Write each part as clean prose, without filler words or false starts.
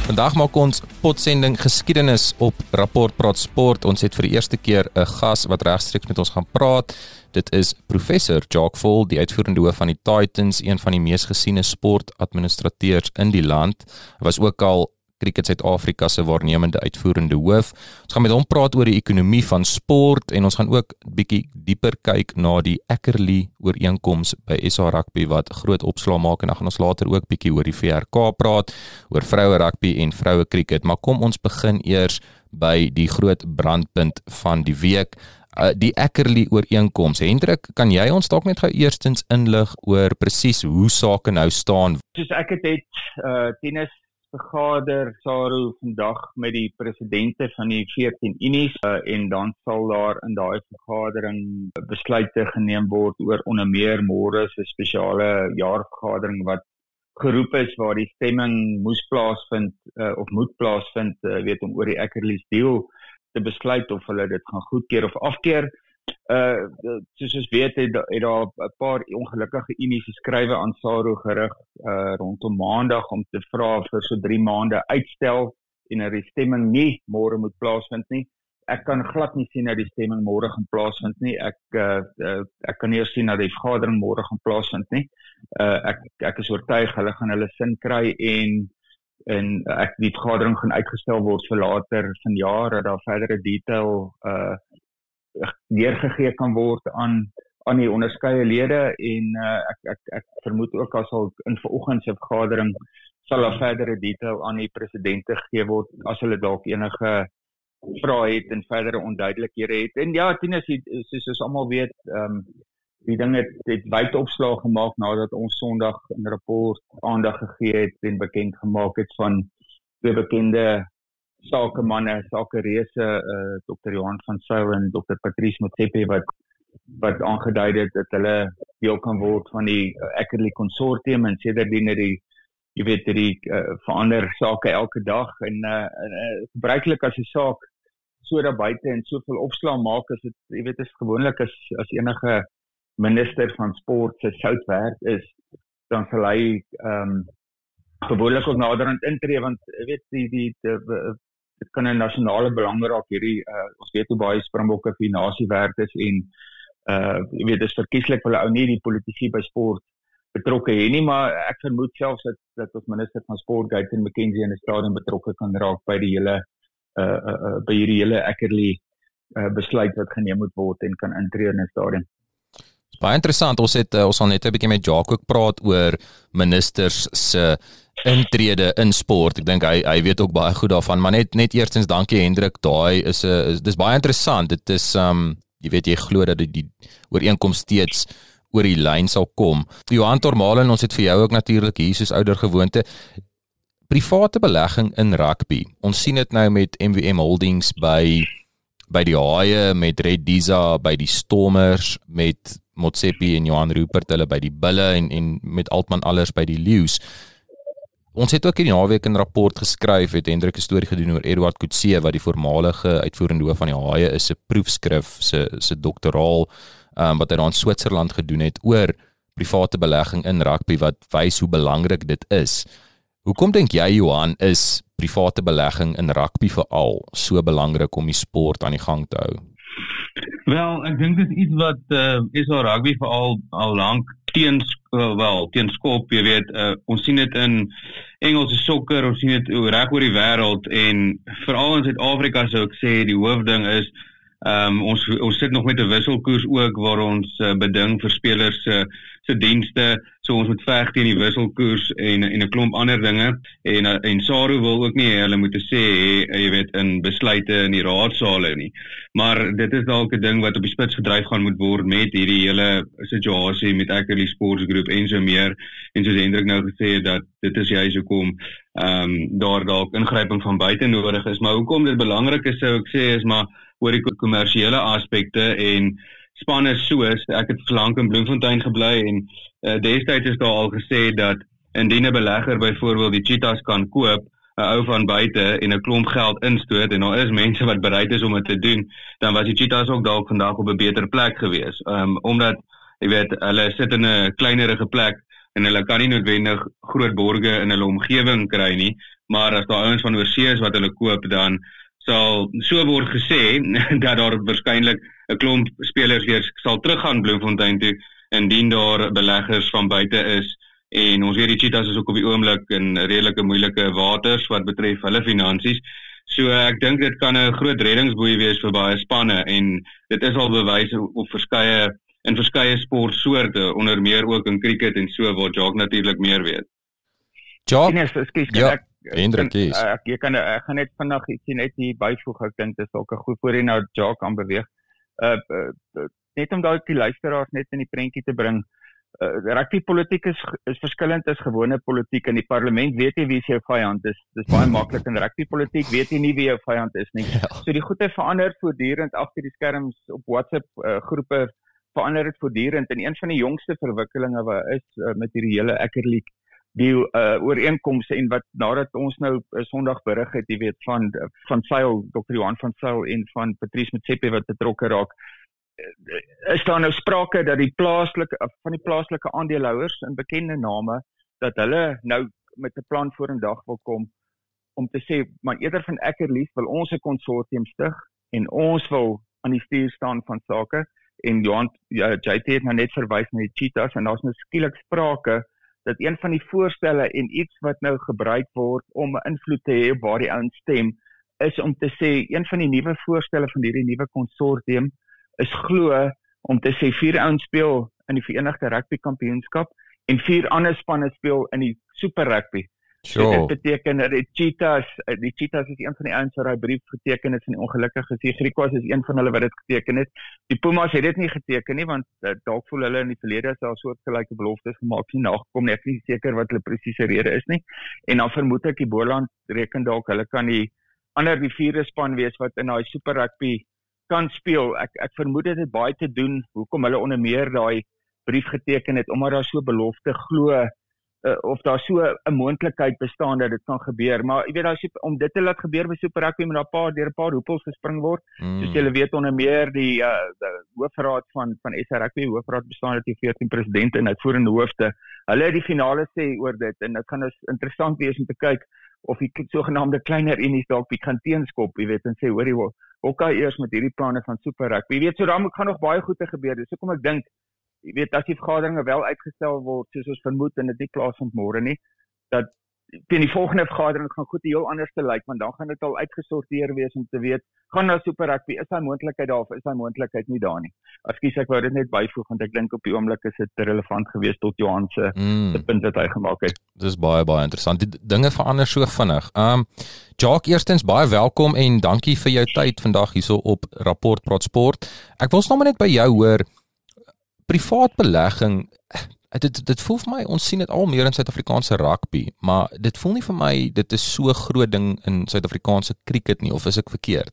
Vandag maak ons potsending geskiedenis op Rapport Praat Sport. Ons het vir die eerste keer 'n gas wat regstreeks met ons gaan praat. Dit is professor Jacques Vaughan, die uitvoerende hoof van die Titans, een van die mees gesiene sportadministrateurs in die land. Hy was ook al Cricket Suid-Afrika se waarnemende uitvoerende hoof. Ons gaan met hom praat oor die ekonomie van sport en ons gaan ook bietjie dieper kyk na die Eckerley ooreenkoms by SA Rugby wat groot opslaa maak, en dan gaan ons later ook bietjie oor die VRK praat, oor vroue rugby en vroue cricket. Maar kom ons begin eers by die groot brandpunt van die week, die Eckerley ooreenkoms. Hendrik, kan jy ons dalk net gou eerstens inlig oor presies hoe sake nou staan? Soos ek het tennis vergader Saru vandag met die presidente van die 14 unies en dan sal daar in daai vergadering besluite geneem word oor onder meer môre 'n spesiale jaarvergadering wat geroep is waar die stemming moes plaasvind of moet plaasvind om oor die Eckerley deal te besluit of hulle dit gaan goedkeur of afkeer. Soos ons weet het daar 'n paar ongelukkige unies geskrywe aan SARU gerig rondom maandag om te vra vir so 3 maande uitstel en dat die stemming nie môre moet plaasvind nie. Ek kan glad nie sien dat die stemming môre gaan plaasvind nie. Ek kan nie sien dat die vergadering môre gaan plaasvind nie. Ek is oortuig hulle gaan hulle sin kry en die vergadering gaan uitgestel word vir later vanjaar dat daar verdere detail neergegee kan word aan die onderskeie lede en ek vermoed ook as al in vanoggend se vergadering sal daar verdere detail aan die presidente gegee word as hulle dalk enige vrae het en verdere onduidelikhede het. En ja, Tinus, soos ons almal weet, die ding het wyd opslag gemaak nadat ons Sondag in rapport aandag gegee het en bekend gemaak het van 2 bekende sakemanne, sakereëse, Dr. Johan van Sail en Dr. Patrice Motsepe wat aangedui het dat hulle deel kan word van die Eckerley konsortium en sedertdien die verander sake elke dag en gebruiklik as 'n saak so daar buite en soveel opslag maak is dit is gewoonlik as enige minister van sport se sout werd is, dan sal hy gewoonlik ook naderhand intree want dit kan 'n nasionale belang raak hierdie ons weet hoe baie Springbokke vir die nasie werd is en dit is verkieslik vir hulle ou nie die politici by sport betrokke hê nie, maar ek vermoed selfs dat ons minister van sport Guyton McKenzie in die stadium betrokke kan raak by die hele by hierdie hele Eckerley besluit wat geneem moet word en kan intree in 'n stadium. Baie interessant, ons sal net 'n bietjie met Jacques ook praat oor ministers se intrede in sport. Ek dink hy weet ook baie goed daarvan, maar net eerstens dankie Hendrik, dis baie interessant. Dit is jy glo dat die ooreenkoms steeds oor die lyn sal kom. Johan Tormalen, ons het vir jou ook natuurlik hier soos ouer gewoonte. Private belegging in rugby. Ons sien dit nou met MWM Holdings by die Haie, met Red Diza by die Stormers, met Motsepe en Johan Rupert hulle by die Bulle en met Altman Allers by die Leeu's. Ons het ook in die naweek 'n rapport geskryf, het Hendrik 'n storie gedoen oor Edward Coetzee wat die voormalige uitvoerende hoof van die Haie is, 'n proefskrif, se doktoraal wat hy daar in Switserland gedoen het oor private belegging in rugby wat wys hoe belangrik dit is. Hoekom dink jy, Johan, is private belegging in rugby veral so belangrik om die sport aan die gang te hou? Wel, ek dink dit is iets wat SA Rugby veral al lank teenskop, jy weet, ons sien dit in Engelse sokker, ons sien dit reg oor die wêreld en veral in Suid-Afrika sou ek sê die hoofding is ons sit nog met 'n wisselkoers ook waar ons beding vir spelers se dienste, so ons moet veg teen die wisselkoers en 'n klomp ander dinge en SARU wil ook nie hulle moet sê jy weet in besluite in die raadsale nie, maar dit is dalk 'n ding wat op die spits gedryf gaan moet word met hierdie hele situasie met Eckerley Sports Group en so meer, en soos Hendrik nou gesê het dat dit is juist hoekom daar dalk ingryping van buite nodig is, maar hoekom dit belangrik is sou ek sê is maar oor die kommersiële aspekte en spanne soos, ek het lank in Bloemfontein gebly en destyds is daar al gesê dat indien 'n belegger byvoorbeeld die Cheetahs kan koop, 'n ou van buite en 'n klomp geld instoot en daar is mense wat bereid is om dit te doen, dan was die Cheetahs ook dalk vandag op 'n beter plek gewees. Omdat jy weet, hulle sit in 'n kleinerige plek en hulle kan nie noodwendig groot borge in hulle omgewing kry nie, maar as daar ouens van oorsee is wat hulle koop, dan sal so word gesê dat daar waarskynlik 'n klomp spelers weer sal teruggaan Bloemfontein toe indien daar beleggers van buite is. En ons weet die Cheetahs is ook op die oomblik in redelike moeilike waters wat betref hulle finansies. So ek dink dit kan 'n groot reddingsboei wees vir baie spanne en dit is al bewys op verskeie sportsoorte, onder meer ook in cricket en so waar Jacques natuurlik meer weet. Jacques, Hendrik, ek gaan net vinnig ietsie net hier byvoeg. Ek dink dit is ook 'n goed voor jy nou Jacques aan beweeg. Net om dalk die luisteraars net in die prentjie te bring. Rugby politiek is verskillend as gewone politiek. In die parlement weet jy wie jou vyand is. Dis baie maklik. In rugby politiek weet jy nie wie jou vyand is nie. So die goeie verander voortdurend agter die skerms op WhatsApp groepe verander dit voortdurend. En een van die jongste verwikkelinge wat is met hierdie hele Ackerley die ooreenkomste en wat nadat ons nou Sondag berig het, jy weet van Sail, Dr. Johan van Sail en van Patrice Motsepe wat betrokke raak. Is daar nou sprake dat van die plaaslike aandeelhouers en bekende name dat hulle nou met 'n plan vorendag wil kom om te sê, maar eerder van Ackerley wil ons 'n konsortium stig en ons wil aan die stuur staan van sake en JT het nou net verwys na die Cheetahs en daar's nou skielik sprake dat een van die voorstelle en iets wat nou gebruik word om 'n invloed te hê op waar die ouens stem is om te sê een van die nuwe voorstelle van hierdie nuwe konsortium is glo om te sê 4 ouens speel in die Verenigde Rugby Kampioenskap en 4 ander spanne speel in die Super Rugby. Sure. Dit beteken dat die Cheetahs is een van die ouens wat daai brief geteken het van die ongelukkige Griquas is een van hulle wat dit geteken het. Die Pumas het dit nie geteken nie want dalk voel hulle in die verlede as daar soortgelyke beloftes gemaak nie nagekom nie. Ek is nie seker wat hulle presiese rede is nie. En dan vermoed ek die Boland reken dalk hulle kan die 4de span wees wat in daai Super Rugby kan speel. Ek vermoed dit het baie te doen hoekom hulle onder meer daai brief geteken het omdat daar so belofte glo of daar so 'n moontlikheid bestaan dat dit kan gebeur. Maar jy weet om dit te laat gebeur by Super Rugby moet daar deur 'n paar hoepels gespring word. Soos julle weet onder meer die hoofraad van SA Rugby, hoofraad bestaan uit die 14 presidente en uitvoerende hoofde. Hulle het die finale sê oor dit en dit gaan dus interessant wees om te kyk of die sogenaamde kleiner unies dalk kan teenskop, jy weet, en sê hoorie, okay eers met hierdie planne van Super Rugby. Jy weet, so daar gaan nog baie goed te gebeur. Dis hoekom ek dink, jy weet, as die vergaderinge wel uitgestel word, soos ons vermoed en dit nie plaasvind môre nie, dat teen die volgende vergadering gaan goed heel anders te lyk, want dan gaan dit al uitgesorteer wees om te weet, gaan na Super Rugby, is daar moontlikheid daar of is daar moontlikheid nie daar nie. Ekskuus, ek wou dit net byvoeg want ek dink op die oomblik is dit relevant geweest tot Johan se punt wat hy gemaak het. Dis baie interessant. Die dinge verander so vinnig. Jacques, eerstens baie welkom en dankie vir jou tyd vandag hierso op Rapport Praat Sport. Ek wil sommer net by jou hoor, privaat belegging, dit voel vir my, ons sien dit al meer in Suid-Afrikaanse rugby, maar dit voel nie vir my, dit is so groot ding in Suid-Afrikaanse cricket nie, of is ek verkeerd?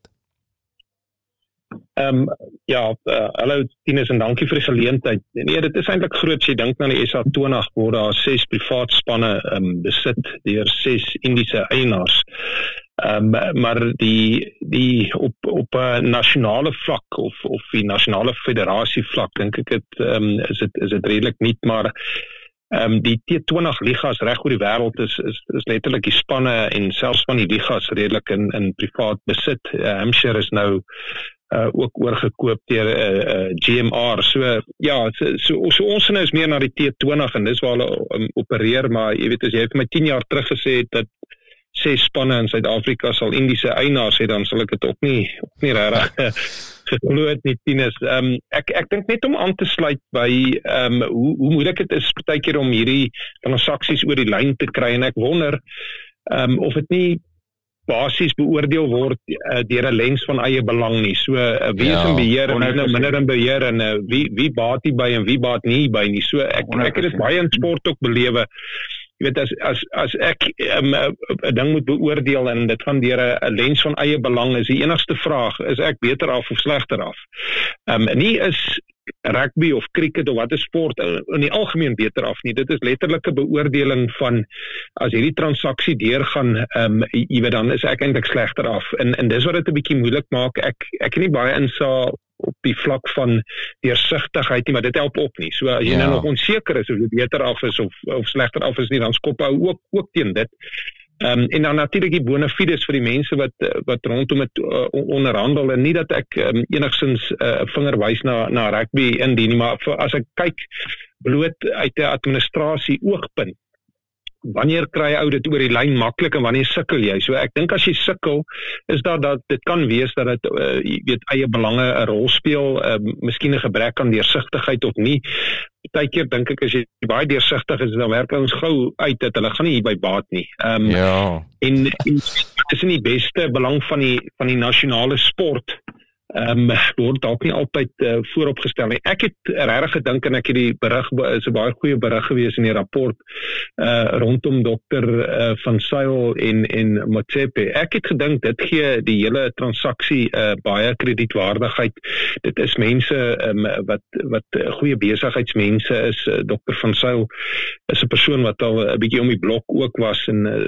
Hallo Tinus en dankie vir die geleentheid. Nee, dit is eintlik groot, as jy dink na die SA20 waar daar 6 privaat spanne besit deur 6 Indiese eienaars. Maar die op 'n nasionale vlak of die nasionale federasie vlak dink ek is dit redelik nie, maar die T20 ligas reg oor die wêreld is letterlik die spanne en selfs van die ligas redelik in privaat besit. Hampshire is nou ook oorgekoop deur GMR. So ons is meer na die T20 en dis waar hulle opereer, maar jy weet as jy vir my 10 jaar terug gesê het dat 6 spanne in Suid-Afrika sal Indiese eienaars hê, dan sal ek dit ook nie regtig geglo het nie, Tinus. Ek dink net om aan te sluit by hoe moeilik dit is partykeer om hierdie transaksies oor die lyn te kry en ek wonder of dit nie basies beoordeel word deur 'n lens van eie belang nie. So wie is in beheer en minder in beheer en wie baat nie by en wie baat nie by nie. So ek het dit baie in sport ook belewe. Jy weet as ek 'n ding moet beoordeel en dit gaan deur 'n lens van eie belang is die enigste vraag, is ek beter af of slegter af? Nie is rugby of cricket of wat is sport in die algemeen beter af nie. Dit is letterlike beoordeling van as hierdie transaksie deurgaan, jy weet dan is ek eintlik slegter af. En dis wat dit 'n bietjie moeilik maak. Ek het nie baie insaag op die vlak van deursigtigheid nie, maar dit help op nie. So as jy nou nog onseker is of jy beter af is of slegter af is nie, dan skop hou ook teen dit. En dan natuurlik die bona fides vir die mense wat rondom het onderhandel, en nie dat ek enigstens vinger wys na rugby indien nie, maar as ek kyk bloot uit 'n administrasie oogpunt, wanneer kry ou dit oor die lyn maklik en wanneer sukkel jy? So ek dink as jy sukkel, is dat dit kan wees dat dit jy weet eie belange 'n rol speel, miskien 'n gebrek aan deursigtigheid of nie. Partykeer dink ek as jy baie deursigtig is, dan werk ons gou uit dat hulle gaan nie hierby baat nie. En dit is in die beste belang van die nasionale sport. Word dalk nie altyd vooropgestel nie. Ek het regtig gedink, en ek het die berig, is 'n baie goeie berig gewees in die rapport rondom Dr. van Sail en Motsepe. Ek het gedink dit gee die hele transaksie baie kredietwaardigheid. Dit is mense wat goeie besigheidsmense is. Dr. van Sail is 'n persoon wat al 'n bietjie om die blok ook was, en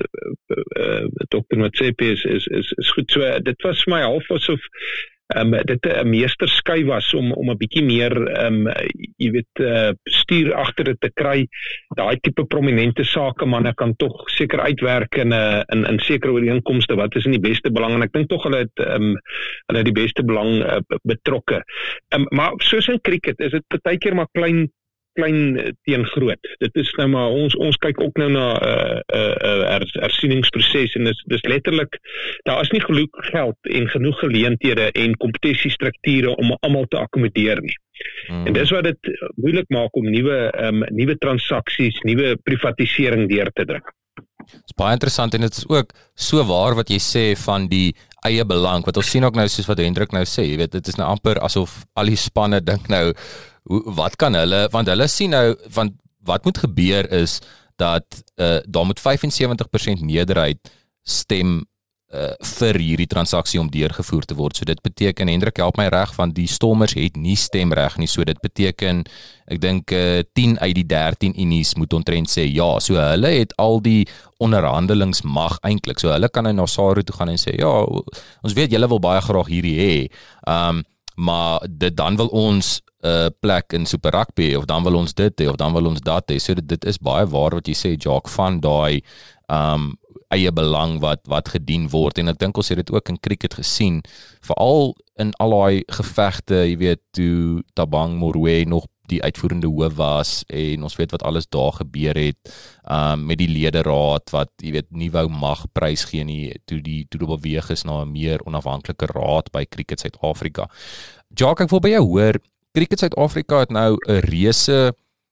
Dr. Motsepe is goed. So dit was vir my half asof dit 'n meestersky was om 'n bietjie meer jy weet stuur agter dit te kry. Daai tipe prominente sakemanne kan tog seker uitwerk in sekere ooreenkomste wat is in die beste belang, en ek dink tog hulle het die beste belang betrokke. Maar soos in cricket is dit partykeer maar klein teen groot. Dit is nou maar ons kyk ook nou na hersieningsproses, en dis letterlik, daar is nie genoeg geld en genoeg geleenthede en kompetitiestrukture om almal te akkommodeer nie. En dis wat dit moeilik maak om nuwe transaksies, nuwe privatisering deur te druk. Dit is baie interessant, en dit is ook so waar wat jy sê van die eie belang, wat ons sien ook nou soos wat Hendrik nou sê, jy weet, dit is nou amper asof al die spanne dink nou, wat kan hulle, want hulle sien nou, want wat moet gebeur is, dat daar moet 75% meerderheid stem vir hierdie transaksie om deurgevoer te word. So dit beteken, Hendrik help my reg, want die Stormers het nie stemreg nie, so dit beteken, ek dink 10 uit die 13 unies moet omtrent sê ja, so hulle het al die onderhandelingsmag eintlik, so hulle kan nou na SARU toe gaan en sê, ja, ons weet julle wil baie graag hierdie hê, maar dan wil ons plek in Super Rugby, of dan wil ons dit hê, of dan wil ons dat hê, so dit is baie waar wat jy sê, Jacques, van daai eie belang wat gedien word, en ek dink ons het dit ook in cricket gesien, veral in al daai gevegte, jy weet, toe Thabang Moruwe nog die uitvoerende hoof was, en ons weet wat alles daar gebeur het, met die lederaad, wat, jy weet, nie wou mag prys gee nie, toe die beweeg is na 'n meer onafhanklike raad by Cricket Suid-Afrika. Jacques, ek wil by jou hoor, Cricket Suid-Afrika het nou 'n reuse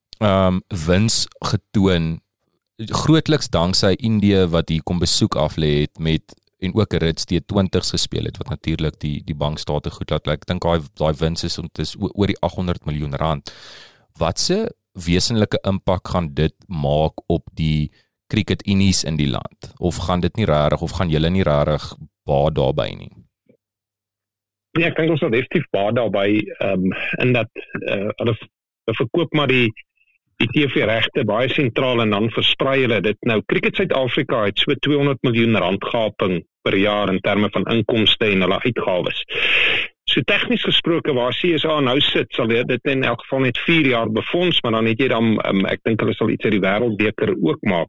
wins getoon, grootliks danksy Indië wat hier kom besoek aflê het en ook 'n rits T20's gespeel het, wat natuurlik die bankstate goed laat lyk. Ek dink daai wins is oor die 800 miljoen rand. Watse wesenlike impak gaan dit maak op die cricket unies in die land? Of gaan dit nie regtig, of gaan julle nie regtig baat daarbey nie? Ja, ek dink ons sal definitief baat daarbey, in dat hulle verkoop maar die TV-regte baie sentraal, en dan versprei hulle dit. Nou, Cricket Suid-Afrika het so 200 miljoen rand gaping per jaar in terme van inkomste en hulle uitgawes. So tegnies gesproke, waar CSA nou sit, sal dit in elk geval net 4 jaar befonds, maar dan het jy dan, ek dink hulle sal iets uit die wêreldbeker ook maak.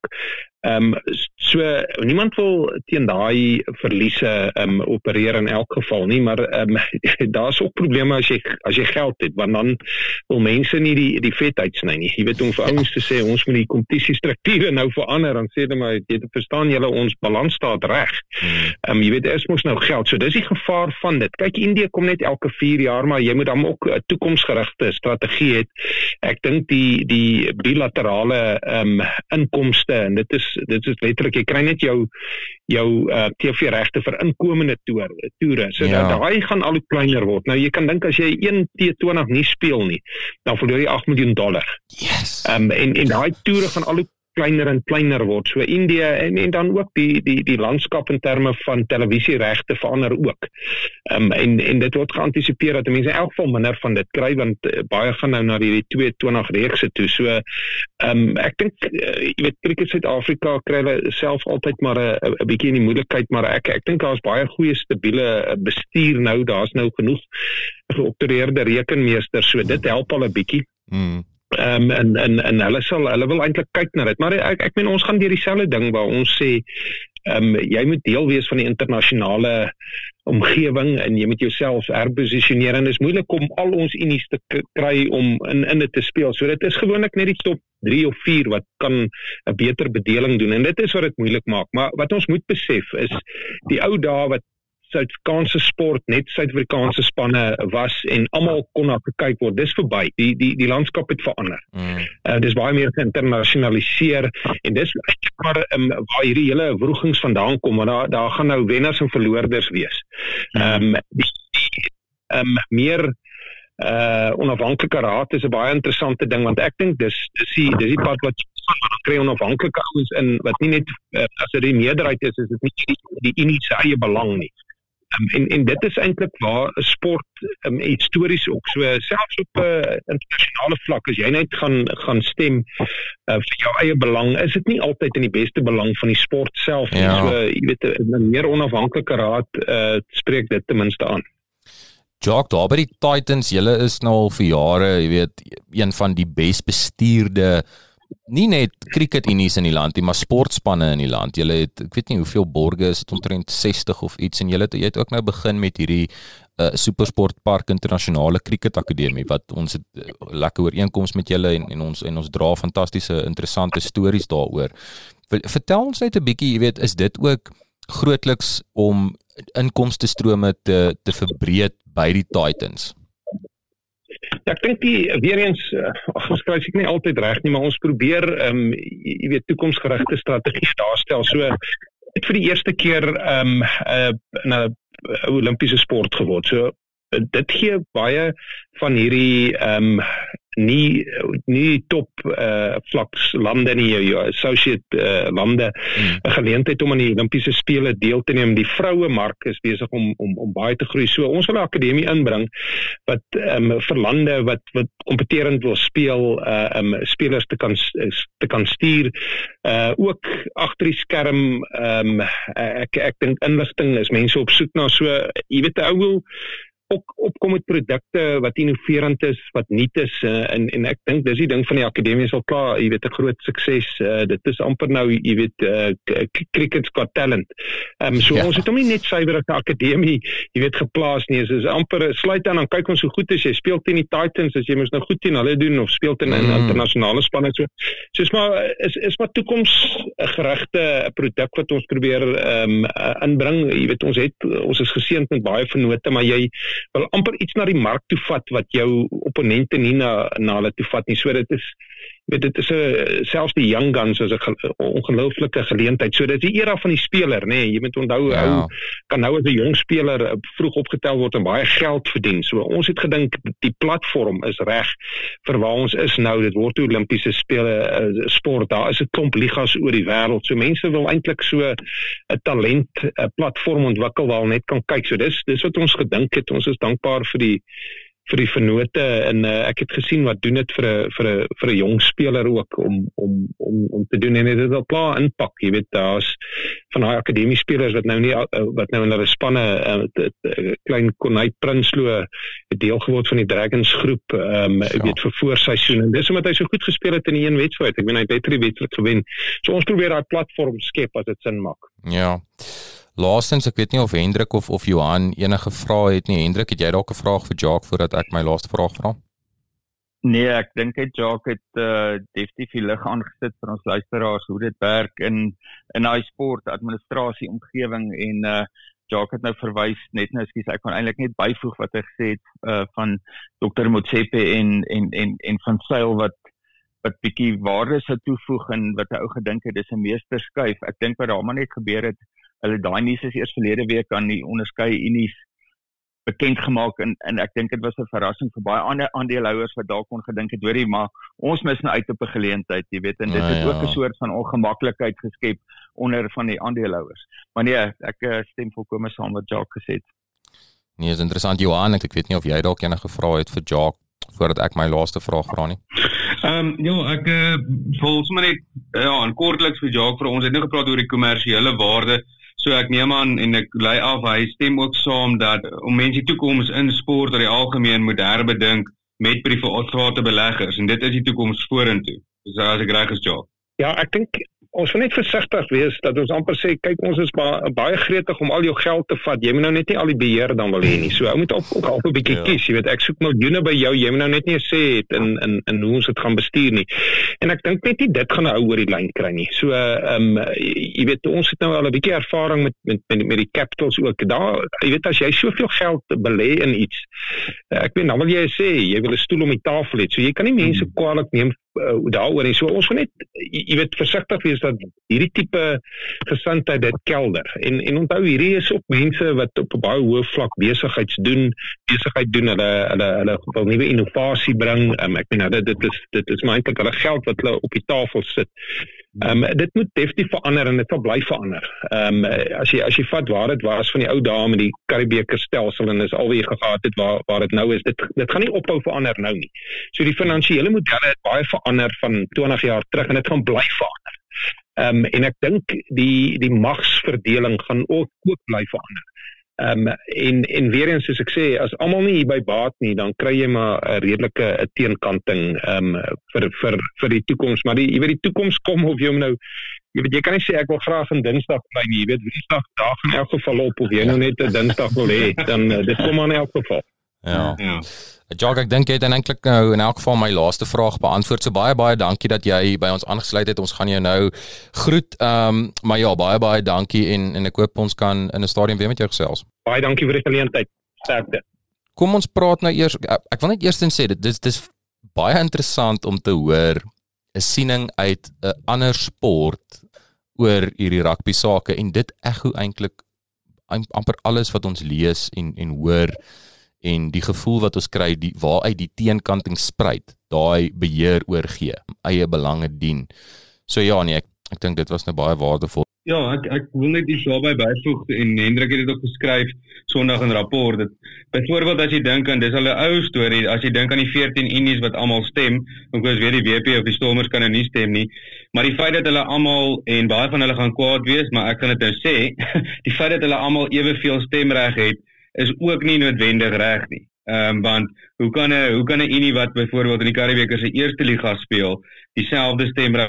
So niemand wil teen daai verliese opereer in elk geval nie, maar daar's ook probleme as jy geld het, want dan wil mense nie die vet uitsny nie. Jy weet, om vir ouens te sê ons moet die kompetisiestrukture nou verander, dan sê hulle maar, jy verstaan julle, ons balans staat reg. Jy weet, is mos nou geld. So dis die gevaar van dit. Kyk, Indië kom net elke 4 jaar, maar jy moet dan ook 'n toekomsgerigte strategie hê. Ek dink die bilaterale inkomste, en dit is letterlik, jy kry net jou TV-regte vir inkomende toere. So daai gaan al hoe kleiner word. Nou jy kan dink as jy 1 T20 nie speel nie, dan verloor jy $8 miljoen. Yes. En daai toere gaan al hoe kleiner en kleiner word. So Indië en dan ook die landskap in terme van televisieregte verander ook. En dit word geantisipeer dat mense in elk geval minder van dit kry, want baie gaan nou na die 22 reekse toe. So ek dink jy weet Cricket Suid-Afrika kry hulle self altyd maar 'n bietjie in die moeilikheid, maar ek dink daar's baie goeie stabiele bestuur nou, daar's nou genoeg geoptereerde rekenmeesters, so dit help al 'n bietjie. En hulle wil eintlik kyk na dit, maar ek meen ons gaan deur dieselfde ding waar ons sê jy moet deel wees van die internasionale omgewing en jy moet jouself herposisioneer, en dit is moeilik om al ons unies te kry om in dit te speel. So dit is gewoonlik net die top 3 of 4 wat kan 'n beter bedeling doen, en dit is wat dit moeilik maak. Maar wat ons moet besef is die ou dae wat Suid-Afrikaanse sport net Suid-Afrikaanse spanne was en almal kon na gekyk word, dis verby. Die landskap het verander. Dis baie meer geïnternasionaliseer en dis maar waar hierdie hele wrogings vandaan kom, want daar gaan nou wenners en verloorders wees. Meer onafhanklike raad is 'n baie interessante ding, want ek dink dis die pad wat dan kry onafhanklike ouens in wat nie net as dit die meerderheid is dit nie die unie se eie belang nie. En dit is eintlik waar sport histories ook so selfs op internasionale vlak as jy net gaan stem vir jou eie belang, is dit nie altyd in die beste belang van die sport self nie. So jy weet 'n meer onafhanklike raad spreek dit ten minste aan. Jacques, daar by die Titans, julle is nou al vir jare, jy weet, een van die best bestuurde nie net cricket-unies in die land, maar sportspanne in die land. Julle het, ek weet nie hoeveel borge is, het omtrent 60 of iets, en jy het ook nou begin met hierdie Supersportpark Internasionale Cricket Akademie, wat ons het lekker ooreenkoms met julle en ons dra fantastiese, interessante stories daaroor. Vertel ons net 'n bietjie, jy weet, is dit ook grootliks om inkomstestrome te verbreed by die Titans? Ja, ek dink weer eens, ons kry seker nie altyd reg nie, maar ons probeer jy weet toekomsgerigte strategie daarstel. So het vir die eerste keer 'n Olimpiese sport geword. So dit gee baie van hierdie nie top vlaks lande nie, jou associate lande 'n geleentheid om aan die Olimpiese spele deel te neem. Die vroue mark is besig om baie te groei. So ons wil 'n akademie inbring wat vir lande wat kompeterend wil speel, spelers te kan stuur. Ook agter die skerm ek dink inligting is mense op soek na, so jy weet 'n ou wil ook opkom met produkte wat innoverend is, wat nuut is, en ek dink dis die ding van die akademie is al klaar, jy weet 'n groot sukses. Dit is amper nou, jy weet, Cricket's Got Talent. So ons het hom nie net suiwer as 'n akademie, jy weet, geplaas nie. Dit is amper sluit aan, dan kyk ons hoe goed is jy speel teen die Titans, as jy mos nou goed teen hulle doen of speel teen 'n internasionale span en so. So is maar toekomsgerigte produk wat ons probeer inbring. Jy weet, ons is geseënd met baie vennote, maar jy wil amper iets na die mark toe vat wat jou opponente nie na hulle toe vat nie. So dit is selfs die young guns is 'n ongelooflike geleentheid. So dit is die era van die speler, nê. Jy moet onthou, ou kan nou as 'n jong speler vroeg opgetel word en baie geld verdien. So ons het gedink die platform is reg vir waar ons is nou. Dit word Olimpiese spele sport. Daar is 'n klomp ligas oor die wêreld. So mense wil eintlik so 'n talent platform ontwikkel waar hulle net kan kyk. So dis wat ons gedink het. Ons is dankbaar vir die vennote, en ek het gesien wat doen dit vir 'n jong speler ook om te doen, en dit het al klaar impak. Jy weet, daar's van daai akademie spelers wat nou in hulle spanne klein Konait Prinsloo het deel geword van die Dragons groep, ek weet, vir voorseisoen, en dis omdat hy so goed gespeel het in die een wedstryd. Ek weet hy het die wedstryd gewen. So ons probeer daai platform skep as dit sin maak. Ja. Laastens, ek weet nie of Hendrik of Johan enige vrae het nie. Hendrik, het jy dalk 'n vraag vir Jacques voordat ek my laaste vraag vra? Nee, ek dink Jacques het definitief die lig aangesit vir ons luisteraars hoe dit werk in daai sport administrasie omgewing, en Jacques het nou verwys net nou, ekskuus, ek kan eintlik net byvoeg wat hy gesê het van Dr. Motsepe en van Sail wat bietjie waarde sou toevoeg en wat 'n ou gedink het dis 'n meesterskuif. Ek dink wat daar maar net gebeur het, hulle daai nuus is eers verlede week aan die onderskeie unies bekend gemaak en ek dink dit was 'n verrassing vir baie ander aandeelhouers wat dalk kon gedink het, hoorie, maar ons mis nou uit op 'n geleentheid, jy weet, en dit het ook 'n soort van ongemaklikheid geskep onder van die aandeelhouers. Maar nee, ek stem volkome saam wat Jacques gesê het. Nee, is interessant, Johan, ek weet nie of jy dalk enige gevra het vir Jacques voordat ek my laaste vraag vra nie. Ek volgens my net in kortliks vir Jacques vir ons het nou gepraat oor die kommersiële waarde. So ek neem aan en ek lei af, hy stem ook saam dat om mense die toekoms in sport oor die algemeen moet herbedink met private beleggers en dit is die toekoms vorentoe. So as ek reg is, Jacques. Ja, ek dink ons moet net versigtig wees dat ons amper sê, kyk, ons is baie gretig om al jou geld te vat. Jy moet nou net nie al die beheer dan wil hê nie. So ou moet ook al 'n bietjie kies, jy weet, ek soek miljoene by jou, jy moet nou net nie sê het in hoe ons dit gaan bestuur nie. En ek dink net nie dit gaan nou oor die lyn kry nie. So jy weet, ons het nou al 'n bietjie ervaring met die capitals ook. Daar, jy weet, as jy soveel geld belê in iets, ek weet, dan wil jy sê jy wil 'n stoel om die tafel hê. So jy kan nie mense kwaadlik neem daaroor en so. Ons moet net, jy weet, versigtig wees dat hierdie tipe gesindheid dit kelder. En onthou, hierdie is ook mense wat op 'n baie hoë vlak besigheid doen, hulle wil nuwe innovasie bring. Ek meen, dit is maar eintlik hulle geld wat hulle op die tafel sit. Dit moet definitief verander en dit sal bly verander. As jy vat waar dit was van die ou dae met die Karibeker stelsel en dis alweer gehad het waar dit nou is, dit gaan nie ophou verander nou nie. So die finansiële modelle het baie verander van 20 jaar terug en dit gaan bly verander. En ek dink die magsverdeling gaan ook bly verander. En weer eens, soos ek sê, as almal nie hierby baat nie, dan kry jy maar 'n redelike teenkanting vir die toekoms. Maar jy weet, die toekoms kom of jy hom nou, jy weet, jy kan nie sê ek wil graag in Dinsdag bly nie, jy weet, Woensdag daag in elk geval op of jy nou net 'n Dinsdag wil hê, dan dit kom aan in elk geval. Ja. Jacques, ek dink jy het eintlik nou in elk geval my laaste vraag beantwoord. So baie dankie dat jy by ons aangesluit het. Ons gaan jou nou groet. Maar ja, baie dankie en ek hoop ons kan in 'n stadium weer met jou gesels. Baie dankie vir die geleentheid. Sterkte. Kom ons praat nou eers. Ek wil net eerstens sê dit is baie interessant om te hoor 'n siening uit 'n ander sport oor hierdie rugby sake en dit ekho eintlik amper alles wat ons lees en hoor. En die gevoel wat ons kry, waaruit die teenkanting spruit, daai beheer oorgee, eie belange dien. So ja, nee, ek dink dit was nou baie waardevol. Ja, ek wil net iets daarby byvoeg en Hendrik het dit ook geskryf Sondag in rapport. Byvoorbeeld as jy dink aan, dis al 'n ou storie, as jy dink aan die 14 Indies wat almal stem, want ek weet die WP of die Stormers kan nou nie stem nie, maar die feit dat hulle almal en baie van hulle gaan kwaad wees, maar ek kan dit nou sê, die feit dat hulle almal eweveel stemreg het, is ook nie noodwendig reg nie. Want hoe kan 'n Unie wat byvoorbeeld in die Karibeker se eerste liga speel, dieselfde stemreg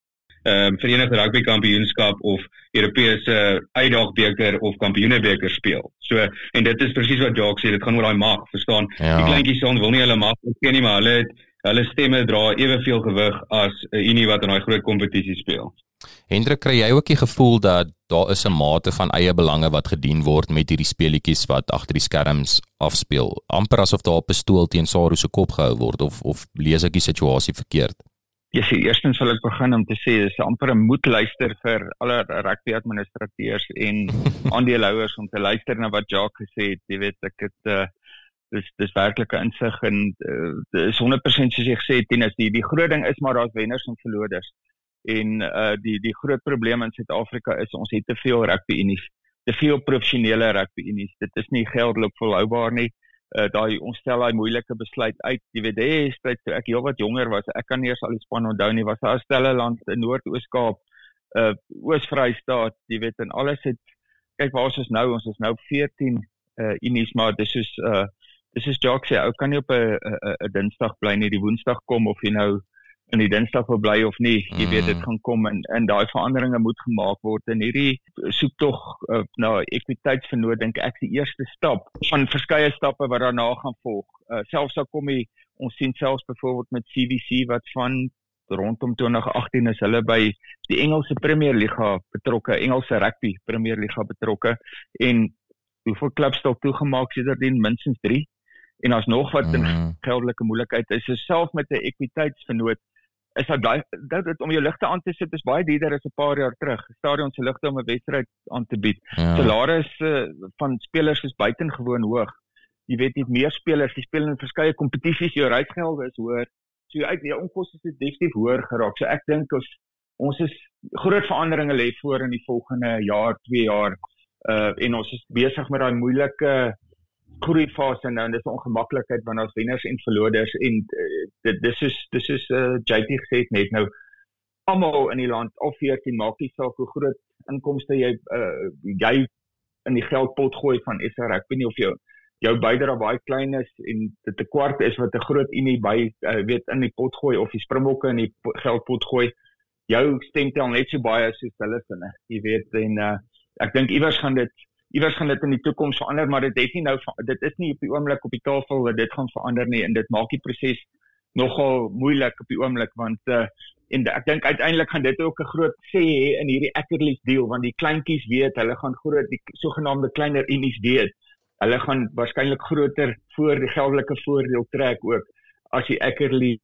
Verenigde Rugby Kampioenskap of Europese Uitdagbeker of Kampioenebeker speel. So, en dit is presies wat Jacques sê, dit gaan oor daai mag, verstaan? Ja. Die kleintjies wil nie hulle mag ken nie, maar hulle stemme dra eweveel gewig as 'n Unie wat in daai groot kompetisie speel. Hendrik, kry jy ook die gevoel dat daar is 'n mate van eie belange wat gedien word met hierdie speletjies wat agter die skerms afspeel? Amper asof daar 'n pistool teen Saru se kop gehou word of lees ek die situasie verkeerd? Ja, eerstens wil ek begin om te sê, dis amper 'n moedluister vir alle rugby administrateurs en aandeelhouers om te luister na wat Jacques gesê het. Jy weet, ek het dis werklike insig en is 100% soos jy gesê het, Tinus, die groot ding is maar daar's wenners en verloders. En die groot probleem in Suid-Afrika is ons het te veel rugby-unies, te veel professionele rugby-unies. Dit is nie geldelik volhoubaar nie. Ons stel daai moeilike besluit uit. Jy weet, destyds toe ek heelwat jonger was, ek kan nie eers al die span onthou nie, was daar 'n Stelleland in Noord-Oos-Kaap, Oos-Vrystaat, jy weet, en alles het, kyk waar ons is nou 14 unies, maar dis soos Jacques sê, ou kan nie op 'n Dinsdag bly nie, die Woensdag kom of jy nou in die Dinsdag wil bly of nie, jy weet, dit gaan kom en daai veranderinge moet gemaak word en hierdie soektog na ekwiteitsvernoot, dink ek die eerste stap van verskeie stappe wat daarna gaan volg. Selfs al kom ons sien selfs byvoorbeeld met CVC wat van rondom 2018 is hulle by die Engelse Premier Liga betrokke, Engelse Rugby Premier Liga betrokke en hoeveel klubs dalk toegemaak sedertdien minstens 3 en as nog wat in geldelike moeilikheid is, so self met 'n ekwiteitsvernoot is dat om jou ligte aan te sit is baie duurder as 'n paar jaar terug. Stadion se ligte om 'n wedstryd aan te bied. Salaris van spelers is buitengewoon hoog. jy weet nie meer spelers, die speel in verskeie kompetisies, jou reisgelde is hoër, so jou onkoste is definitief hoër geraak, so ek dink ons is groot veranderinge lê voor in die volgende jaar, 2 jaar, en ons is besig met daai moeilike groeifase nou, en dis 'n ongemaklikheid want daar's wenners en verloders, en dis is JT gesê het net nou, almal in die land, al 14, maak nie saak hoe groot inkomste jy in die geldpot gooi van SA Rugby nie, of jou bydrae baie klein is, en dit 'n kwart is wat 'n groot unie in die pot gooi, of die Springbokke in die geldpot gooi, jou stem tel net so baie soos hulle sinne, jy weet, en ek dink iewers gaan dit in die toekoms verander, maar dit is nie op die oomblik op die tafel dat dit gaan verander nie, en dit maak die proses nogal moeilik op die oomblik, want en ek dink uiteindelik gaan dit ook 'n groot sê hê in hierdie Ackerley deal, want die kleintjies weet, hulle gaan die sogenaamde kleiner unies weet, hulle gaan waarskynlik groter die geldelike voordeel trek ook, as die Ackerley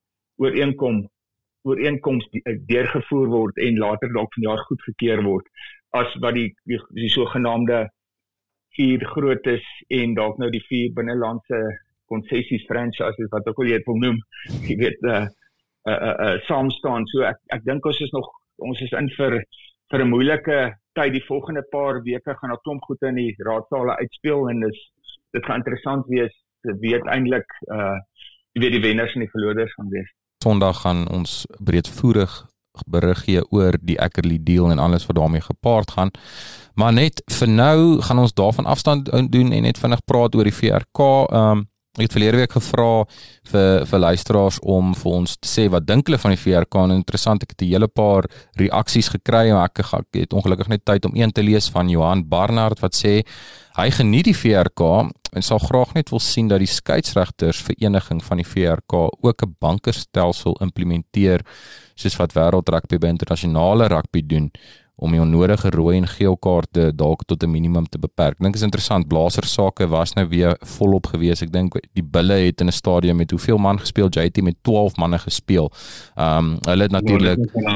ooreenkoms deurgevoer word en later dalk vanjaar goedgekeur word, as wat die sogenaamde 4 grootes en dalk nou die 4 binnelandse konsessies franchises wat ook al jy het wil noem, jy weet, saam staan. So ek dink ons is in vir 'n moeilike tyd. Die volgende paar weke gaan 'n klomp goede in die raadsale uitspeel, en dit gaan interessant wees te weet eintlik wie die wenners en die verloders gaan wees. Sondag gaan ons breedvoerig berig gee oor die Ackerley deal en alles wat daarmee gepaard gaan. Maar net vir nou gaan ons daarvan afstand doen en net vinnig praat oor die VRK. Ek het verlede week gevra vir luisteraars om vir ons te sê wat dink hulle van die VRK, en interessant, ek het 'n hele paar reaksies gekry, maar ek het ongelukkig net tyd om een te lees van Johan Barnard wat sê hy geniet die VRK en sal graag net wil sien dat die skeieregtersvereniging van die VRK ook 'n bankerstelsel implementeer soos wat wêreld rugby by internasionale rugby doen, om die onnodige rooi en geel kaarte dalk tot 'n minimum te beperk. Ek dink is interessant, blasersake was nou weer volop gewees. Ek dink die Bulle het in 'n stadium met hoeveel man gespeel, JT met 12 manne gespeel. Hulle het natuurlik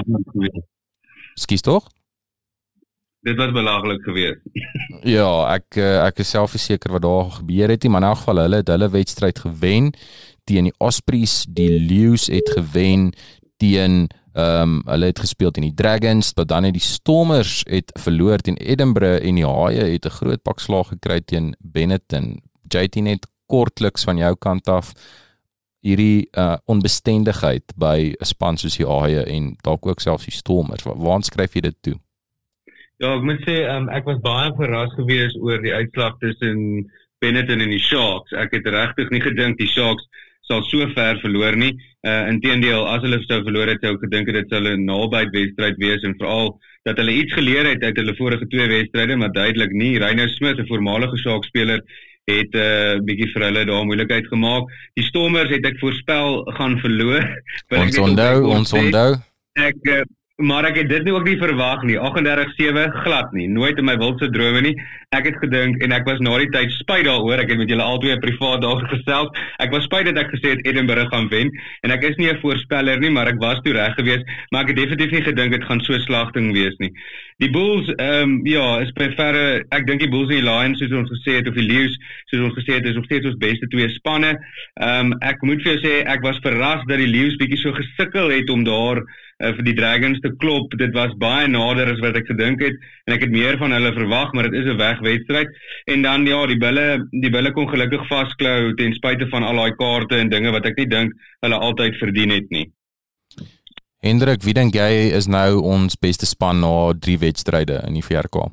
Skus tog? Dit was belaglik geweest. Ja, ek is self seker wat daar gebeur het nie, maar in elk geval hulle het hulle wedstryd gewen teen die Ospreys, die Lions het gewen teen hulle het gespeel teen die Dragons, maar dan het die Stormers het verloor teen Edinburgh, en die Haie het 'n groot pak slag gekry teen Benetton. JT, net kortliks van jou kant af, hierdie onbestendigheid by 'n span soos die Haie en dalk ook selfs die Stormers. Waar skryf jy dit toe? Ja, ek moet sê, ek was baie verras geweest oor die uitslag tussen Benetton en die Sharks. Ek het regtig nie gedink die Sharks sal so ver verloor nie. Inteendeel, as hulle sou verloor het, sou ek gedink dit sou 'n naby wedstryd wees, en veral dat hulle iets geleer het uit hulle vorige 2 wedstryde, maar duidelik nie. Reiner Smith, 'n voormalige Sharks speler, het bietjie vir hulle daar moeilikheid gemaak. Die Stormers het ek voorspel gaan verloor. Ons onthou. Maar ek het dit nie ook nie verwag nie. 38-7 glad nie. Nooit in my wildste drome nie. Ek het gedink, en ek was na die tyd spyt daaroor, ek het met julle albei privaat daar gesels. Ek was spyt dat ek gesê het Edinburgh gaan wen, en ek is nie 'n voorspeller nie, maar ek was toe reg geweest, maar ek het definitief nie gedink dit gaan so slagting wees nie. Die Bulls, is by verre, ek dink die Bulls en die Lions, soos ons gesê het, of die Lions, soos ons gesê het, is nog steeds ons beste 2 spanne. Ek moet vir jou sê, ek was verras dat die Lions bietjie so gesukkel het om daar vir die Dragons te klop. Dit was baie nader as wat ek gedink het, en ek het meer van hulle verwag, maar dit is 'n wegwedstryd. En dan die Bulle kon gelukkig vasklou ten spyte van al daai kaarte en dinge wat ek nie dink hulle altyd verdien het nie. Hendrik, wie dink jy is nou ons beste span na 3 wedstryde in die VRK?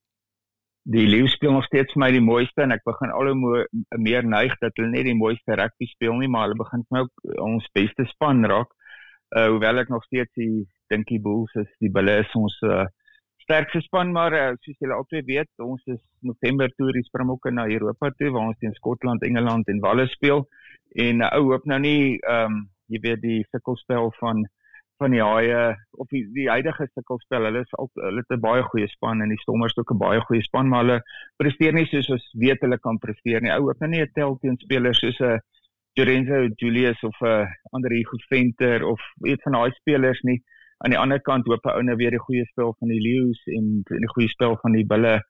Die Lions speel nog steeds vir my die mooiste, en ek begin al hoe meer neig dat hulle nie die mooiste rugby speel nie, maar hulle begin vir my ook ons beste span raak. Hoewel ek nog steeds dink die Bulls is, die Bulle is ons sterkste span, maar soos julle altyd weet, ons is November toe die Springbokke na Europa toe, waar ons teen Skotland, Engeland en Wales speel, en hoop nou nie, jy weet, die sikkelspel van die Haie, of die huidige sikkelspel, hulle het 'n baie goeie span, en die Stormers ook 'n baie goeie span, maar hulle presteer nie soos ons weet hulle kan presteer nie. Hoop nou nie 'n tel teen spelers soos 'n Lorenzo Julius of 'n Andre Venter of iets van daai spelers nie. Aan die ander kant hoop hy nou weer die goeie spel van die Lions en die goeie spel van die Bulle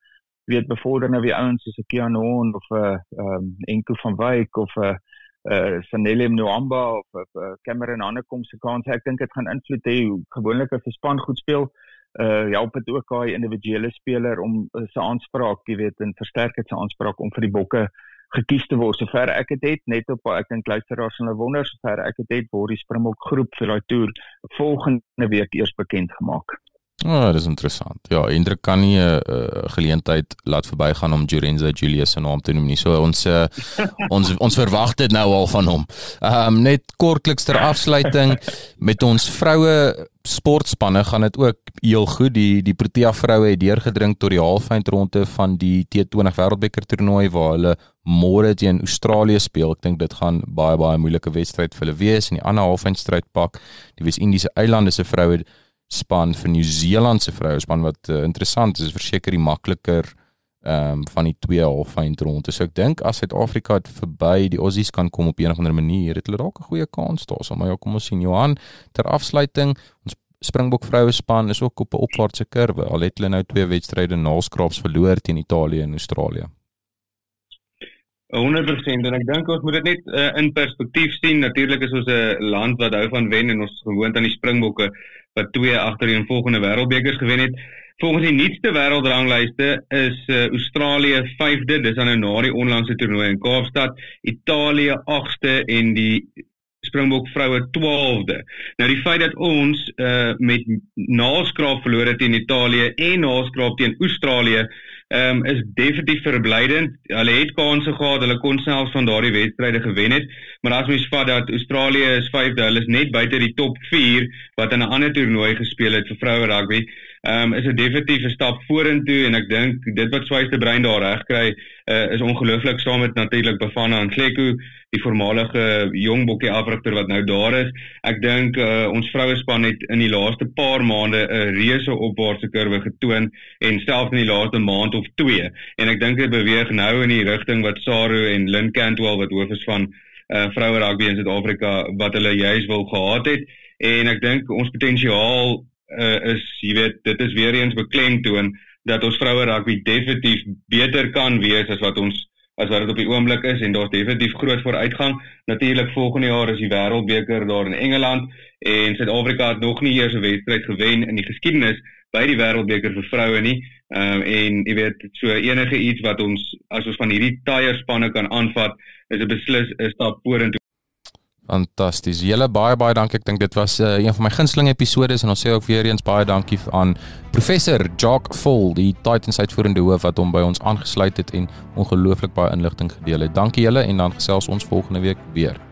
weet bevorder nou weer ouens soos 'n Keanon of 'n Enko van Wyk of 'n Sanele Mnwamba of Cameron Hanekom se kans. Ek dink dit gaan invloed hê hoe gewoonlik as 'n span goed speel. Help dit ook daai individuele speler om sy aanspraak, jy weet, en versterk dit sy aanspraak om vir die Bokke gekies te word. Sover ek dit het, net op ek dink luisteraars hulle wonder, sover ek dit het, word die Springbok groep vir daai toer volgende week eers bekend gemaak. Dit is interessant. Ja, Hendrik kan nie 'n geleentheid laat verbygaan om Jurenza Julius se naam te noem nie. So ons verwag dit nou al van hom. Net kortliks ter afsluiting met ons vroue sportspanne gaan dit ook heel goed. Die Protea vroue het deurgedring tot die halfeindronde van die T20 Wêreldbeker toernooi waar hulle môre teen Australië speel. Ek dink dit gaan baie moeilike wedstryd vir hulle wees en die ander halfeindstryd pak die Wes-Indiese eilande se vroue span vir Nieu-Seeland se vroue span wat interessant is, verseker die makliker van die twee halfeindronde. So ek dink as Suid-Afrika het verby die Aussies kan kom op 'n of ander manier, het hulle dalk 'n goeie kans daar. Maar ja, kom ons sien. Johan, ter afsluiting, ons Springbok vroue span is ook op 'n opwaartse kurwe. Al het hulle nou 2 wedstryde naskraaps verloor teen Italië en Australië. 100% en ek dink ons moet dit net in perspektief sien. Natuurlik is ons 'n land wat hou van wen en ons gewoond aan die Springbokke wat 2 agtereenvolgende wêreldbekers gewen het. Volgens die nuutste wêreldranglyste is Australië 5de, dis dan nou na die onlangse toernooi in Kaapstad, Italië 8ste en die Springbok vroue 12de. Nou die feit dat ons met naskraap verloor het teen Italië en naskraap teen Australië is definitief verblydend. Hulle het kansse gehad, hulle kon selfs van daardie wedstryde gewen het, maar as mens vat dat Australië is 5de, hulle is net buite die top 4 wat in 'n ander toernooi gespeel het vir vroue rugby, is dit definitief 'n stap vorentoe en ek dink dit wat Swyste Brein daar reg kry is ongelooflik saam met natuurlik Bafana Nhleko, die voormalige jong bokkie afrigter wat nou daar is. Ek dink ons vrouespan het in die laaste paar maande 'n reuse opwaartse kurwe getoon en selfs in die laaste maand of 2. En ek dink dit beweeg nou in die rigting wat Saru en Lynn Cantwell wat hoof is van vroue rugby in Suid-Afrika wat hulle juis wil gehad het. En ek dink ons potensiaal is, jy weet, dit is weer eens beklemtoon dat ons vroue rugby definitief beter kan wees as wat dit op die oomblik is en daar's definitief groot vooruitgang. Natuurlik volgende jaar is die wêreldbeker daar in Engeland en Suid-Afrika het nog nie eers 'n wedstryd gewen in die geskiedenis by die wêreldbeker vir vroue nie. En jy weet, so enige iets wat ons as ons van hierdie tye spanne kan aanvat, is 'n beslis 'n stap vorentoe. Fantasties. Julle baie dankie. Ek dink dit was een van my gunsteling episodes en ons sê ook weer eens baie dankie aan professor Jacques Vol, die Titans uitvoerende hoof wat hom by ons aangesluit het en ongelooflik baie inligting gedeel het. Dankie julle en dan gesels ons volgende week weer.